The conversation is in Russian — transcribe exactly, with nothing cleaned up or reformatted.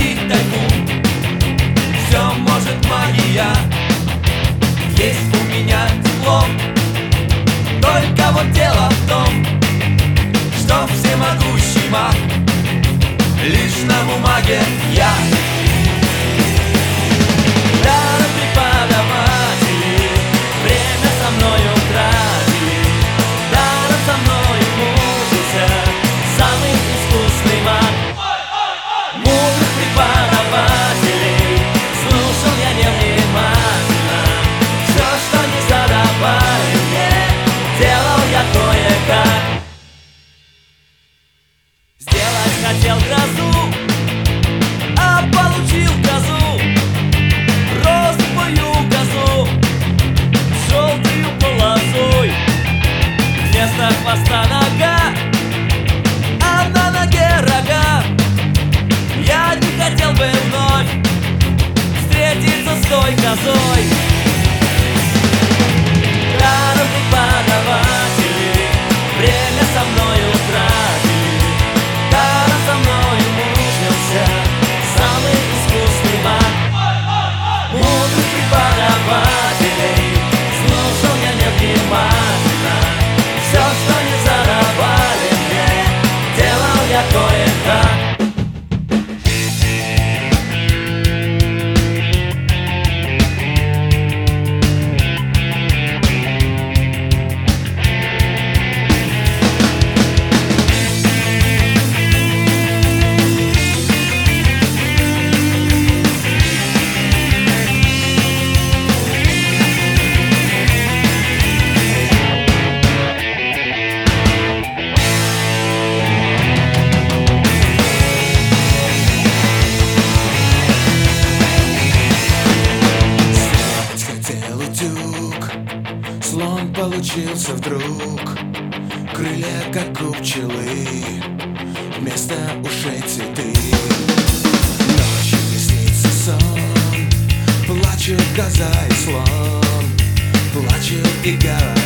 пустить тайфун. Все может магия, есть у меня диплом. Только вот дело в том, что всемогущий маг лишь на бумаге я. Даром преподаватели время со мною тратили, даром со мною мучился самый искусный маг. Мудрых преподавателей слушал я невнимательно, все, что не задавали мне, делал я кое-как. Сделать хотел грозу, а получил козу, розовую козу с желтою полосой. Вместо хвоста нога, а на ноге рога. Я не хотел бы вновь встретиться с той козой. Даром преподаватели время со мною тратили, даром со мною мучился самый искусный маг. Мудрых преподавателей слушал я невнимательно, все, что не задавали мне, делал я кое-как. Слон получился вдруг, крылья как у пчелы, вместо ушей цветы. Ночью мне снится сон, плачут коза и слон, плачут и говорят.